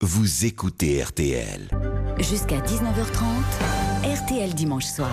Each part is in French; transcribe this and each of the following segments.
vous écoutez RTL. Jusqu'à 19h30, RTL Dimanche Soir.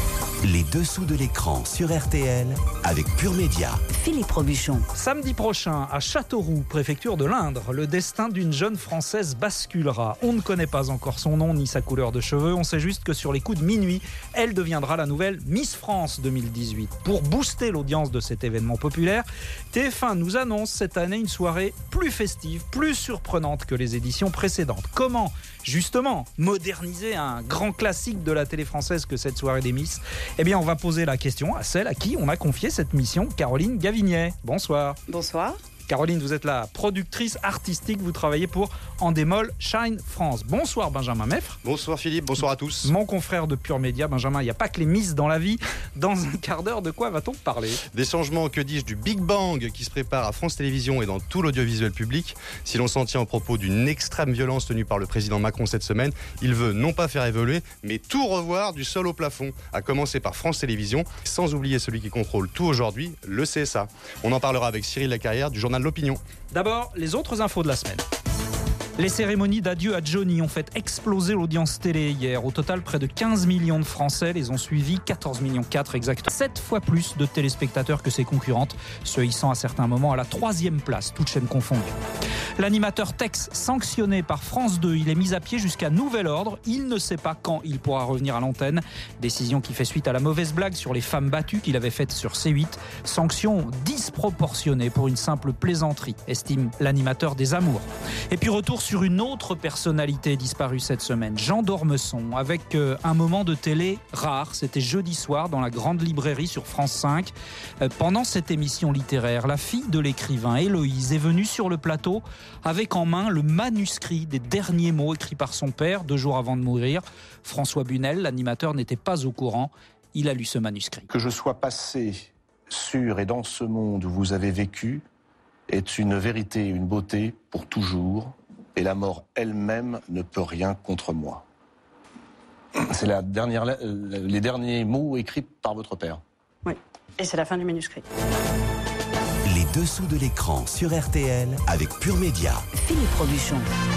Les dessous de l'écran sur RTL avec Pure Média. Philippe Robuchon. Samedi prochain, à Châteauroux, préfecture de l'Indre, le destin d'une jeune Française basculera. On ne connaît pas encore son nom ni sa couleur de cheveux. On sait juste que sur les coups de minuit, elle deviendra la nouvelle Miss France 2018. Pour booster l'audience de cet événement populaire, TF1 nous annonce cette année une soirée plus festive, plus surprenante que les éditions précédentes. Comment, justement, moderniser un grand classique de la télé française que cette soirée des Miss ? Eh bien, on va poser la question à celle à qui on a confié cette mission, Caroline Gavignet. Bonsoir. Bonsoir. Caroline, vous êtes la productrice artistique, vous travaillez pour Endemol Shine France. Bonsoir Benjamin Meffre. Bonsoir Philippe, bonsoir à tous. Mon confrère de Pure Média, Benjamin, il n'y a pas que les Miss dans la vie. Dans un quart d'heure, de quoi va-t-on parler ? Des changements, que dis-je, du Big Bang qui se prépare à France Télévisions et dans tout l'audiovisuel public. Si l'on s'en tient au propos d'une extrême violence tenue par le président Macron cette semaine, il veut non pas faire évoluer, mais tout revoir du sol au plafond, à commencer par France Télévisions, sans oublier celui qui contrôle tout aujourd'hui, le CSA. On en parlera avec Cyril Lacarrière du journal L'Opinion. D'abord, les autres infos de la semaine. Les cérémonies d'adieu à Johnny ont fait exploser l'audience télé hier. Au total, près de 15 millions de Français les ont suivis, 14,4 millions exactement. 7 fois plus de téléspectateurs que ses concurrentes, se hissant à certains moments à la 3e place, toutes chaînes confondues. L'animateur Tex, sanctionné par France 2, il est mis à pied jusqu'à nouvel ordre. Il ne sait pas quand il pourra revenir à l'antenne. Décision qui fait suite à la mauvaise blague sur les femmes battues qu'il avait faite sur C8. Sanction disproportionnée pour une simple plaisanterie, estime l'animateur des Amours. Et puis retour sur une autre personnalité disparue cette semaine, Jean d'Ormesson, avec un moment de télé rare. C'était jeudi soir dans la grande librairie sur France 5. Pendant cette émission littéraire, la fille de l'écrivain, Héloïse, est venue sur le plateau avec en main le manuscrit des derniers mots écrits par son père 2 jours avant de mourir. François Bunel, l'animateur, n'était pas au courant. Il a lu ce manuscrit. Que je sois passé sur et dans ce monde où vous avez vécu est une vérité, une beauté pour toujours. Et la mort elle-même ne peut rien contre moi. C'est les derniers mots écrits par votre père. Oui, et c'est la fin du manuscrit. Les dessous de l'écran sur RTL avec Pure Média. Philippe Robuchon.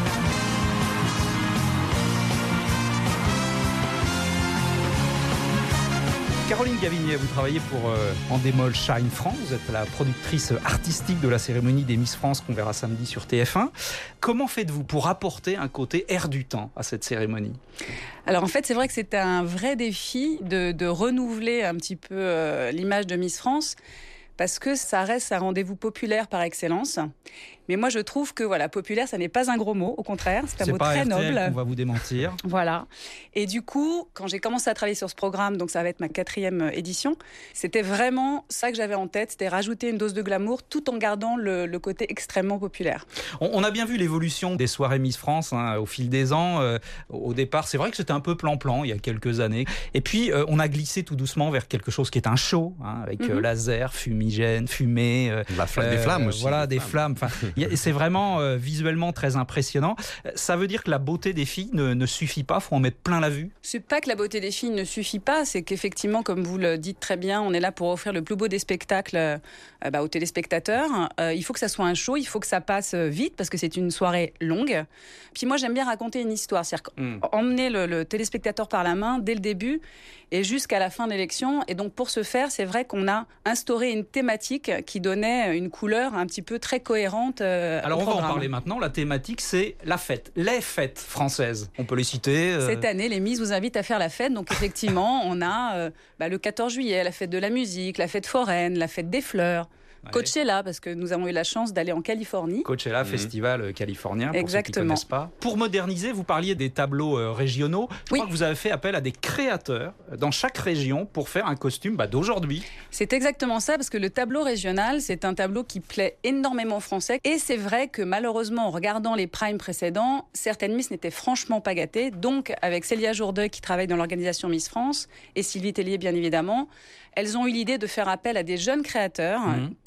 Caroline Gavignet, vous travaillez pour Endemol Shine France. Vous êtes la productrice artistique de la cérémonie des Miss France qu'on verra samedi sur TF1. Comment faites-vous pour apporter un côté air du temps à cette cérémonie ? Alors en fait, c'est vrai que c'est un vrai défi de renouveler un petit peu l'image de Miss France, parce que ça reste un rendez-vous populaire par excellence. Mais moi, je trouve que populaire, ça n'est pas un gros mot. Au contraire, c'est un mot très noble. On va vous démentir. Voilà. Et du coup, quand j'ai commencé à travailler sur ce programme, donc ça va être ma 4e édition, c'était vraiment ça que j'avais en tête, c'était rajouter une dose de glamour tout en gardant le côté extrêmement populaire. On a bien vu l'évolution des soirées Miss France au fil des ans. Au départ, c'est vrai que c'était un peu plan-plan il y a quelques années. Et puis, on a glissé tout doucement vers quelque chose qui est un show, avec laser, fumigène, fumée. Des flammes aussi. Voilà, des flammes. C'est vraiment visuellement très impressionnant. Ça veut dire que la beauté des filles ne suffit pas, il faut en mettre plein la vue. C'est pas que la beauté des filles ne suffit pas, c'est qu'effectivement, comme vous le dites très bien, on est là pour offrir le plus beau des spectacles aux téléspectateurs. Il faut que ça soit un show, il faut que ça passe vite parce que c'est une soirée longue. Puis moi, j'aime bien raconter une histoire, c'est-à-dire emmener le téléspectateur par la main dès le début et jusqu'à la fin de l'élection. Et donc pour ce faire, c'est vrai qu'on a instauré une thématique qui donnait une couleur un petit peu très cohérente. Alors on va en parler maintenant. La thématique, c'est la fête, les fêtes françaises. On peut les citer. Cette année, les Miss vous invitent à faire la fête. Donc effectivement, on a le 14 juillet, la fête de la musique, la fête foraine, la fête des fleurs. Ouais. Coachella, parce que nous avons eu la chance d'aller en Californie. Coachella, festival californien, pour Exactement. Ceux qui ne connaissent pas. Pour moderniser, vous parliez des tableaux régionaux. Je crois que vous avez fait appel à des créateurs dans chaque région pour faire un costume d'aujourd'hui. C'est exactement ça, parce que le tableau régional, c'est un tableau qui plaît énormément aux Français. Et c'est vrai que malheureusement, en regardant les primes précédents, certaines Miss n'étaient franchement pas gâtées. Donc, avec Célia Jourdeuil, qui travaille dans l'organisation Miss France, et Sylvie Tellier, bien évidemment, elles ont eu l'idée de faire appel à des jeunes créateurs pour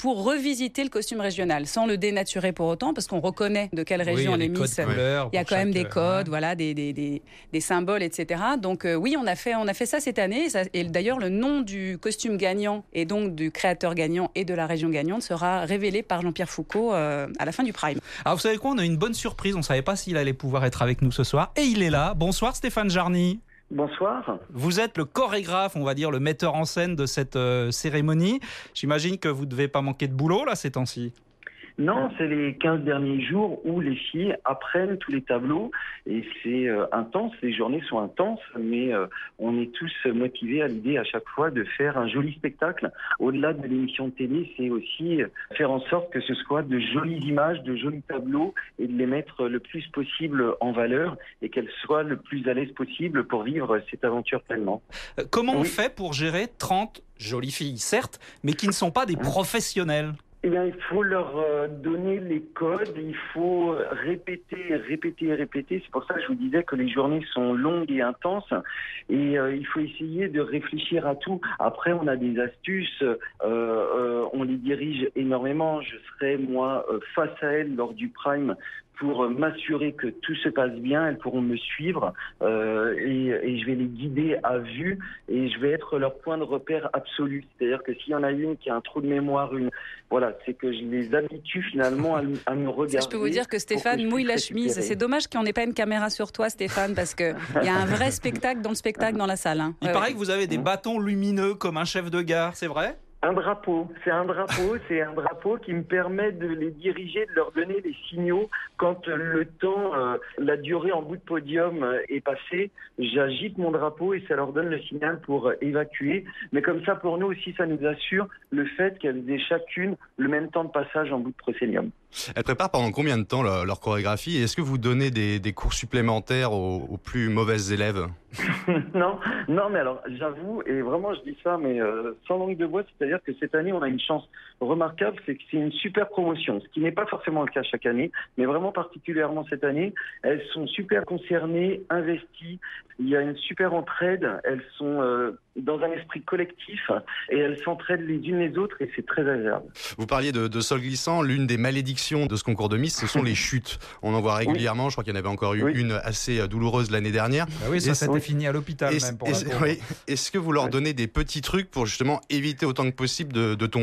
pour revisiter le costume régional, sans le dénaturer pour autant, parce qu'on reconnaît de quelle région on est Miss. Il y a quand même des codes, voilà, des symboles, etc. Donc oui, on a fait ça cette année. Et d'ailleurs, le nom du costume gagnant et donc du créateur gagnant et de la région gagnante sera révélé par Jean-Pierre Foucault à la fin du Prime. Alors vous savez quoi, on a une bonne surprise. On ne savait pas s'il allait pouvoir être avec nous ce soir. Et il est là. Bonsoir Stéphane Jarny. Bonsoir. Vous êtes le chorégraphe, on va dire, le metteur en scène de cette cérémonie. J'imagine que vous ne devez pas manquer de boulot là ces temps-ci. Non, c'est les 15 derniers jours où les filles apprennent tous les tableaux et c'est intense, les journées sont intenses, mais on est tous motivés à l'idée à chaque fois de faire un joli spectacle. Au-delà de l'émission de télé, c'est aussi faire en sorte que ce soit de jolies images, de jolis tableaux et de les mettre le plus possible en valeur et qu'elles soient le plus à l'aise possible pour vivre cette aventure pleinement. Comment on fait pour gérer 30 jolies filles, certes, mais qui ne sont pas des professionnels ? Eh bien, il faut leur donner les codes, il faut répéter. C'est pour ça que je vous disais que les journées sont longues et intenses et il faut essayer de réfléchir à tout. Après, on a des astuces, on les dirige énormément. Je serai, moi, face à elles lors du Prime pour m'assurer que tout se passe bien. Elles pourront me suivre et je vais les guider à vue et je vais être leur point de repère absolu. C'est-à-dire que s'il y en a une qui a un trou de mémoire, c'est que je les habitue finalement à me regarder. Je peux vous dire que Stéphane mouille la chemise. C'est dommage qu'on n'ait pas une caméra sur toi, Stéphane, parce qu'il y a un vrai spectacle dans le spectacle dans la salle. Hein. Il paraît que vous avez des bâtons lumineux comme un chef de gare, c'est vrai ? Un drapeau, c'est un drapeau qui me permet de les diriger, de leur donner des signaux quand le temps, la durée en bout de podium est passée. J'agite mon drapeau et ça leur donne le signal pour évacuer. Mais comme ça, pour nous aussi, ça nous assure le fait qu'elles aient chacune le même temps de passage en bout de proscénium. Elles préparent pendant combien de temps leur chorégraphie et est-ce que vous donnez des cours supplémentaires aux plus mauvaises élèves ? Non, mais alors j'avoue, et vraiment je dis ça, mais sans langue de bois, c'est-à-dire que cette année on a une chance remarquable, c'est que c'est une super promotion, ce qui n'est pas forcément le cas chaque année, mais vraiment particulièrement cette année, elles sont super concernées, investies, il y a une super entraide, elles sont dans un esprit collectif et elles s'entraident les unes les autres et c'est très agréable. Vous parliez de sol glissant, l'une des malédictions de ce concours de Miss, ce sont les chutes. On en voit régulièrement, oui. Je crois qu'il y en avait encore eu une assez douloureuse l'année dernière. Ah oui, ça s'était fini à l'hôpital même. Est-ce que vous leur donnez des petits trucs pour justement éviter autant que possible de tomber ?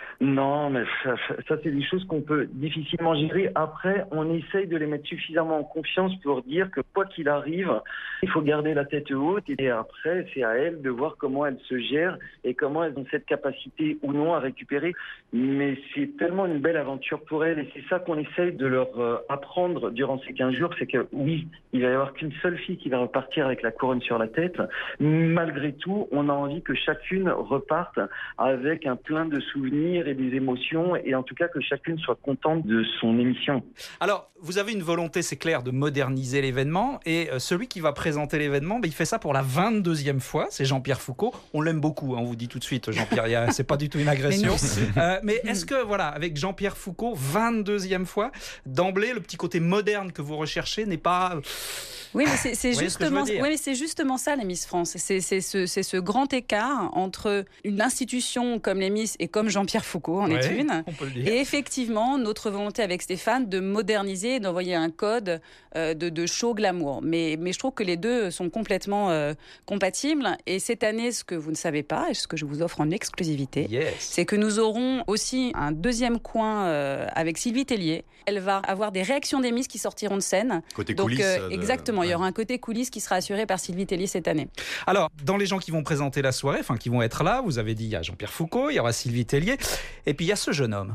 Non, mais ça c'est des choses qu'on peut difficilement gérer. Après, on essaye de les mettre suffisamment en confiance pour dire que quoi qu'il arrive, il faut garder la tête haute et après, c'est à elles de voir comment elles se gèrent et comment elles ont cette capacité ou non à récupérer. Mais c'est tellement une belle aventure pour elles et c'est ça qu'on essaye de leur apprendre durant ces 15 jours, c'est que oui, il va y avoir qu'une seule fille qui va repartir avec la couronne sur la tête. Malgré tout, on a envie que chacune reparte avec un plein de souvenirs et des émotions et en tout cas que chacune soit contente de son émission. Alors, vous avez une volonté, c'est clair, de moderniser l'événement et celui qui va présenter l'événement, il fait ça pour la 22e fois, c'est Jean-Pierre Foucault. On l'aime beaucoup, on vous dit tout de suite, Jean-Pierre, c'est pas du tout une agression. Mais est-ce que, voilà, avec Jean-Pierre Foucault, 22e fois, d'emblée, le petit côté moderne que vous recherchez n'est pas... Oui, mais c'est justement ça, les Miss France. C'est ce grand écart entre une institution comme les Miss et comme Jean-Pierre Foucault en est une. On peut le dire. Et effectivement, notre volonté avec Stéphane de moderniser et d'envoyer un code de show glamour. Mais je trouve que les deux sont complètement compatibles. Et cette année, ce que vous ne savez pas et ce que je vous offre en exclusivité, c'est que nous aurons aussi un deuxième coin avec Sylvie Tellier. Elle va avoir des réactions des Miss qui sortiront de scène. Côté coulisses. Exactement. Il y aura un côté coulisses qui sera assuré par Sylvie Tellier cette année. Alors, dans les gens qui vont présenter la soirée, qui vont être là, vous avez dit, il y a Jean-Pierre Foucault, il y aura Sylvie Tellier, et puis il y a ce jeune homme.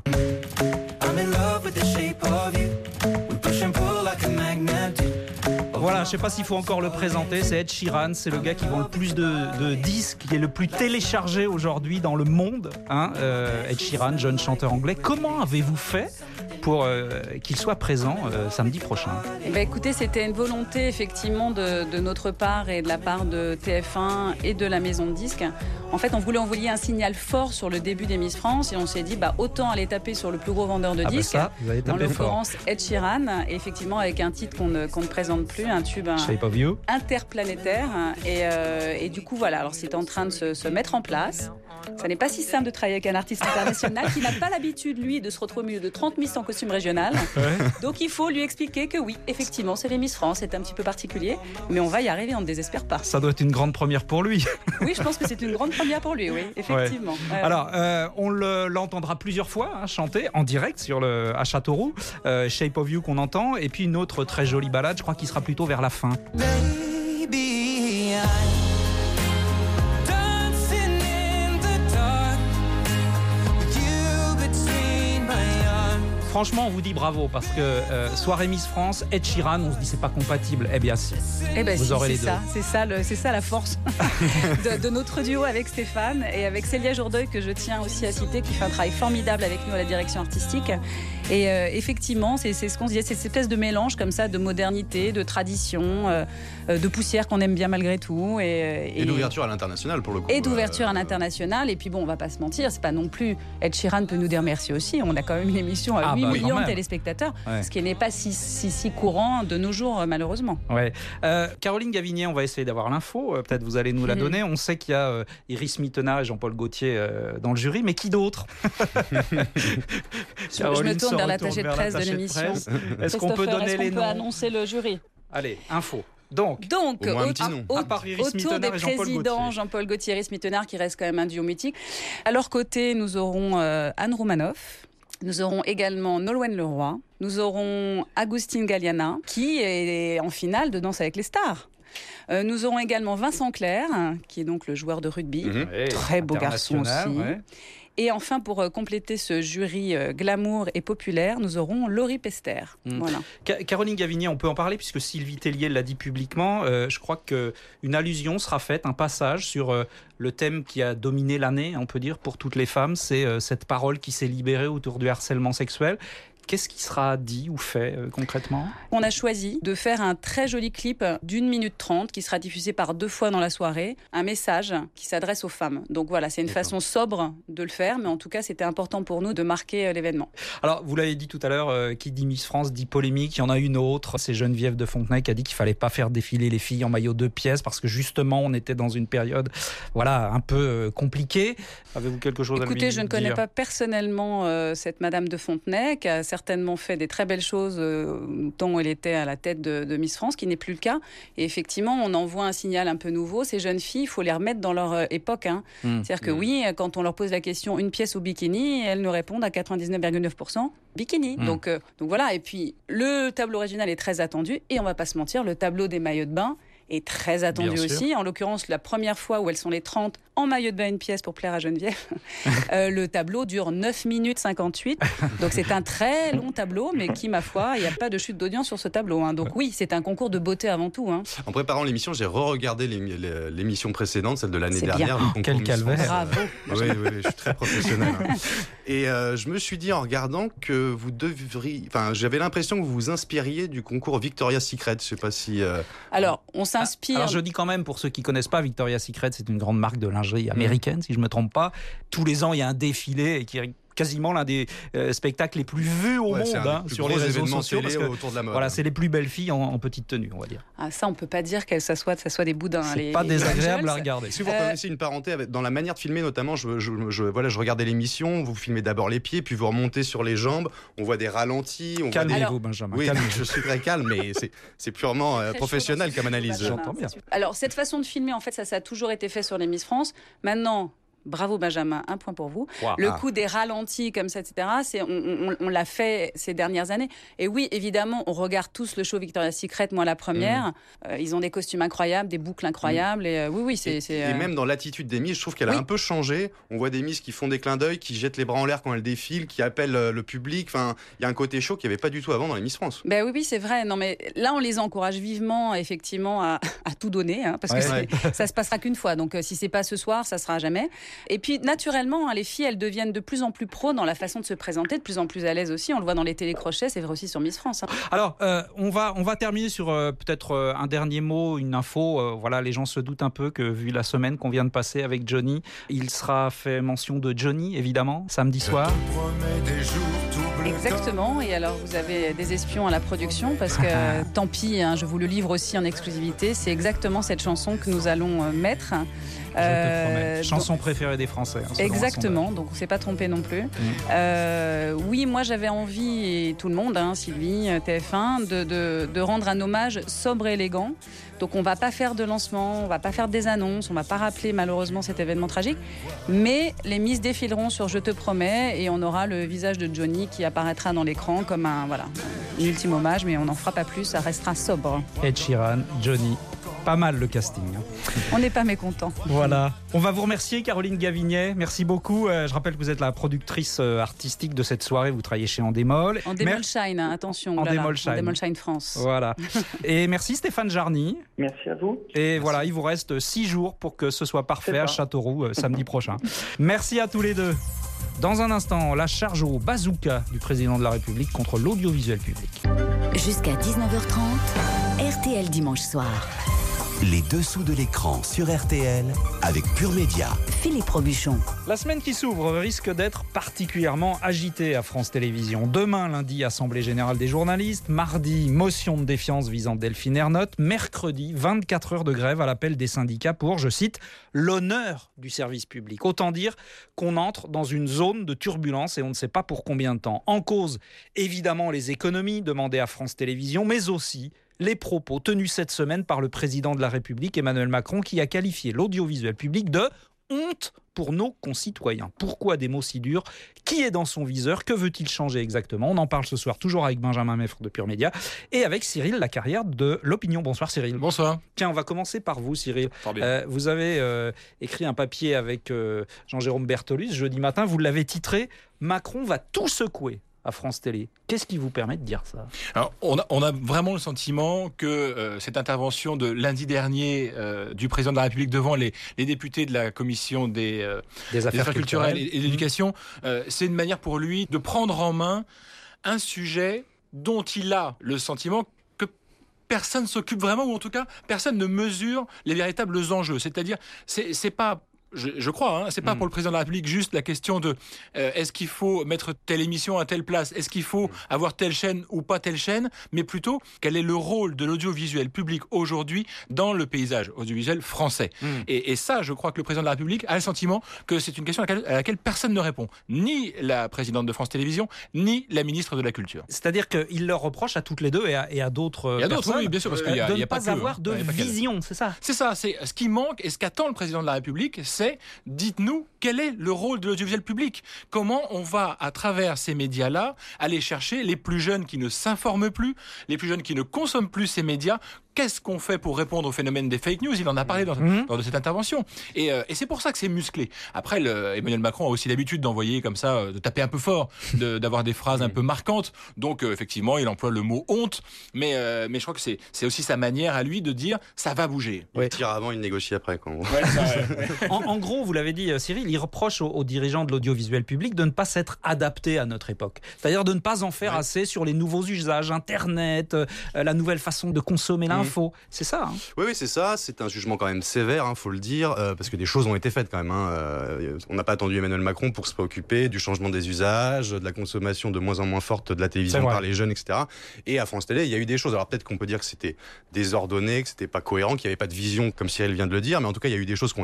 Voilà, je ne sais pas s'il faut encore le présenter, c'est Ed Sheeran, c'est le gars qui vend le plus de disques, qui est le plus téléchargé aujourd'hui dans le monde. Ed Sheeran, jeune chanteur anglais. Comment avez-vous fait pour qu'il soit présent samedi prochain. Écoutez, c'était une volonté effectivement de notre part et de la part de TF1 et de la maison de disques. En fait, on voulait envoyer un signal fort sur le début des Miss France et on s'est dit autant aller taper sur le plus gros vendeur de disques, en l'occurrence Ed Sheeran, et effectivement avec un titre qu'on ne présente plus, un tube Shape of You, interplanétaire. Et du coup, voilà, alors c'est en train de se mettre en place. Ça n'est pas si simple de travailler avec un artiste international qui n'a pas l'habitude, lui, de se retrouver au milieu de 30 Miss en costume régional. Ouais. Donc il faut lui expliquer que oui, effectivement, c'est les Miss France, c'est un petit peu particulier, mais on va y arriver, on ne désespère pas. Ça doit être une grande première pour lui. Oui, je pense que c'est une grande première pour lui, oui, effectivement. Ouais. Alors, on l'entendra plusieurs fois chanter en direct à Châteauroux, Shape of You qu'on entend, et puis une autre très jolie balade, je crois qu'il sera plutôt vers la fin. Baby, franchement, on vous dit bravo parce que soirée Miss France, Ed Sheeran, on se dit c'est pas compatible. Eh bien, si. Vous aurez les deux. C'est ça la force de notre duo avec Stéphane et avec Célia Jourdeuil que je tiens aussi à citer, qui fait un travail formidable avec nous à la direction artistique. Et effectivement, c'est ce qu'on se dit, c'est cette espèce de mélange comme ça de modernité, de tradition, de poussière qu'on aime bien malgré tout. Et d'ouverture à l'international pour le coup. Et d'ouverture à l'international. Et puis bon, on va pas se mentir, c'est pas non plus. Ed Sheeran peut nous dire merci aussi. On a quand même une émission à 8 millions de téléspectateurs, ce qui n'est pas si courant de nos jours, malheureusement. Ouais. Caroline Gavinier, on va essayer d'avoir l'info. Peut-être vous allez nous la donner. On sait qu'il y a Iris Mittenard et Jean-Paul Gaultier dans le jury, mais qui d'autre? Je me tourne vers l'attaché de presse de l'émission. Est-ce qu'on peut donner les noms? On peut annoncer le jury. Allez, info. Donc autour des présidents Jean-Paul Gaultier et Iris Mittenard, qui reste quand même un duo mythique. À leur côté, nous aurons Anne Roumanoff. Nous aurons également Nolwenn Leroy. Nous aurons Agustin Galliana, qui est en finale de Danse avec les stars. Nous aurons également Vincent Clerc, qui est donc le joueur de rugby. Très beau garçon aussi. Ouais. Et enfin, pour compléter ce jury glamour et populaire, nous aurons Laurie Pester. Voilà. Caroline Gavinier, on peut en parler puisque Sylvie Tellier l'a dit publiquement. Je crois qu'une allusion sera faite, un passage sur le thème qui a dominé l'année, on peut dire, pour toutes les femmes. C'est cette parole qui s'est libérée autour du harcèlement sexuel. Qu'est-ce qui sera dit ou fait concrètement ? On a choisi de faire un très joli clip d'1 minute 30 qui sera diffusé par 2 fois dans la soirée. Un message qui s'adresse aux femmes. Donc voilà, c'est une façon sobre de le faire, mais en tout cas, c'était important pour nous de marquer l'événement. Alors, vous l'avez dit tout à l'heure, qui dit Miss France dit polémique. Il y en a une autre, c'est Geneviève de Fontenay qui a dit qu'il ne fallait pas faire défiler les filles en maillot 2 pièces parce que justement, on était dans une période un peu compliquée. Avez-vous quelque chose à lui dire ? Écoutez, je ne connais pas personnellement cette Madame de Fontenay qui a certainement fait des très belles choses tant où elle était à la tête de Miss France, qui n'est plus le cas. Et effectivement, on envoie un signal un peu nouveau. Ces jeunes filles, il faut les remettre dans leur époque. C'est-à-dire que oui, quand on leur pose la question une pièce au bikini, elles nous répondent à 99,9% bikini. Donc voilà. Et puis, le tableau régional est très attendu. Et on ne va pas se mentir, le tableau des maillots de bain est très attendu aussi. En l'occurrence, la première fois où elles sont les 30 en maillot de bain une pièce pour plaire à Geneviève, le tableau dure 9 minutes 58. Donc c'est un très long tableau, mais qui, ma foi, il n'y a pas de chute d'audience sur ce tableau. Donc oui, c'est un concours de beauté avant tout. En préparant l'émission, j'ai re-regardé l'émission précédente, celle de l'année dernière. Quel calvaire. Bravo. Oui, je suis très professionnel. Et je me suis dit en regardant que vous devriez... j'avais l'impression que vous vous inspiriez du concours Victoria's Secret. Je ne sais pas si... Alors, on s'inspire... Alors je dis quand même, pour ceux qui ne connaissent pas, Victoria's Secret, c'est une grande marque de lingerie américaine, si je ne me trompe pas. Tous les ans, il y a un défilé qui est quasiment l'un des spectacles les plus vus au monde sur les réseaux sociaux. Parce que, autour de la mode. Voilà, c'est les plus belles filles en petite tenue, on va dire. Ah, ça, on ne peut pas dire que ça soit des boudins. C'est pas désagréable à regarder. Si vous permettez une parenthèse, dans la manière de filmer notamment, je regardais l'émission, vous filmez d'abord les pieds, puis vous remontez sur les jambes, on voit des ralentis. Calmez-vous, Benjamin. Oui, je suis très calme, mais c'est purement professionnel comme analyse. J'entends bien. Alors, cette façon de filmer, en fait, ça a toujours été fait sur les Miss France. Maintenant... Bravo Benjamin, un point pour vous. Wow. Le coup des ralentis comme ça, etc., on l'a fait ces dernières années. Et oui, évidemment, on regarde tous le show Victoria's Secret, moi la première. Ils ont des costumes incroyables, des boucles incroyables. Et oui, et même dans l'attitude des Miss, je trouve qu'elle a un peu changé. On voit des Miss qui font des clins d'œil, qui jettent les bras en l'air quand elles défilent, qui appellent le public. Enfin, il y a un côté show qu'il n'y avait pas du tout avant dans les Miss France. Ben oui, c'est vrai. Non, mais là, on les encourage vivement, effectivement, à tout donner, parce que ça se passera qu'une fois. Donc, si c'est pas ce soir, ça sera jamais. Et puis naturellement, les filles, elles deviennent de plus en plus pro dans la façon de se présenter, de plus en plus à l'aise aussi. On le voit dans les télécrochets, c'est vrai aussi sur Miss France. Alors, on va terminer sur peut-être un dernier mot, une info. Voilà, les gens se doutent un peu que vu la semaine qu'on vient de passer avec Johnny, il sera fait mention de Johnny, évidemment, samedi soir. Exactement, et alors vous avez des espions à la production parce que tant pis, je vous le livre aussi en exclusivité, c'est exactement cette chanson que nous allons mettre. Je te promets. Chanson préférée des Français. Exactement, donc on ne s'est pas trompé non plus. Oui, moi j'avais envie, et tout le monde, Sylvie, TF1, de rendre un hommage sobre et élégant. Donc on ne va pas faire de lancement, on ne va pas faire des annonces, on ne va pas rappeler malheureusement cet événement tragique. Mais les Miss défileront sur Je te promets et on aura le visage de Johnny qui apparaîtra dans l'écran comme un ultime hommage, mais on n'en fera pas plus, ça restera sobre. Ed Sheeran, Johnny. Pas mal le casting. On n'est pas mécontents. Voilà. On va vous remercier, Caroline Gavignet. Merci beaucoup. Je rappelle que vous êtes la productrice artistique de cette soirée. Vous travaillez chez Endemol. Endemol Shine, attention. Endemol Shine. Endemol Shine France. Voilà. Et merci Stéphane Jarny. Merci à vous. Et voilà, il vous reste 6 jours pour que ce soit parfait à Châteauroux samedi prochain. Merci à tous les deux. Dans un instant, la charge au bazooka du président de la République contre l'audiovisuel public. Jusqu'à 19h30, RTL Dimanche Soir. Les dessous de l'écran sur RTL avec Pure Média. Philippe Robuchon. La semaine qui s'ouvre risque d'être particulièrement agitée à France Télévisions. Demain, lundi, Assemblée Générale des journalistes. Mardi, motion de défiance visant Delphine Ernotte. Mercredi, 24 heures de grève à l'appel des syndicats pour, je cite, l'honneur du service public. Autant dire qu'on entre dans une zone de turbulence et on ne sait pas pour combien de temps. En cause, évidemment, les économies demandées à France Télévisions, mais aussi les propos tenus cette semaine par le président de la République, Emmanuel Macron, qui a qualifié l'audiovisuel public de honte pour nos concitoyens. Pourquoi des mots si durs ? Qui est dans son viseur ? Que veut-il changer exactement ? On en parle ce soir, toujours avec Benjamin Meffre de Pure Média et avec Cyril Lacarrière de l'Opinion. Bonsoir Cyril. Bonsoir. Tiens, on va commencer par vous Cyril. Vous avez écrit un papier avec Jean-Jérôme Bertolus jeudi matin. Vous l'avez titré « Macron va tout secouer ». À France Télé. Qu'est-ce qui vous permet de dire ça ? Alors, on a vraiment le sentiment que cette intervention de lundi dernier du président de la République devant les députés de la commission des affaires culturelles et d'éducation, c'est une manière pour lui de prendre en main un sujet dont il a le sentiment que personne ne s'occupe vraiment, ou en tout cas, personne ne mesure les véritables enjeux. C'est-à-dire, c'est pas... Je crois, c'est pas pour le président de la République juste la question de est-ce qu'il faut mettre telle émission à telle place, est-ce qu'il faut avoir telle chaîne ou pas telle chaîne, mais plutôt quel est le rôle de l'audiovisuel public aujourd'hui dans le paysage audiovisuel français. Et ça, je crois que le président de la République a le sentiment que c'est une question à laquelle personne ne répond, ni la présidente de France Télévisions, ni la ministre de la Culture. C'est-à-dire qu'il leur reproche à toutes les deux et à d'autres personnes oui, bien sûr, parce qu'il y a de ne pas pas avoir de vision, c'est ça ? C'est ça, c'est ce qui manque et ce qu'attend le président de la République, c'est dites-nous quel est le rôle de l'audiovisuel public. Comment on va, à travers ces médias-là, aller chercher les plus jeunes qui ne s'informent plus, les plus jeunes qui ne consomment plus ces médias. Qu'est-ce qu'on fait pour répondre au phénomène des fake news ? Il en a parlé dans de cette intervention. Et c'est pour ça que c'est musclé. Après, Emmanuel Macron a aussi l'habitude d'envoyer comme ça, de taper un peu fort, d'avoir des phrases un peu marquantes. Donc, effectivement, il emploie le mot honte. Mais je crois que c'est aussi sa manière à lui de dire ça va bouger. Il tire avant, il négocie après. Quoi. En gros, vous l'avez dit, Cyril, il reproche aux dirigeants de l'audiovisuel public de ne pas s'être adaptés à notre époque. C'est-à-dire de ne pas en faire assez sur les nouveaux usages, Internet, la nouvelle façon de consommer l'info. C'est ça. Oui, c'est ça. C'est un jugement quand même sévère, faut le dire, parce que des choses ont été faites quand même. On n'a pas attendu Emmanuel Macron pour se préoccuper du changement des usages, de la consommation de moins en moins forte de la télévision par les jeunes, etc. Et à France Télé, il y a eu des choses. Alors peut-être qu'on peut dire que c'était désordonné, que c'était pas cohérent, qu'il n'y avait pas de vision, comme Cyril vient de le dire, mais en tout cas, il y a eu des choses qui ont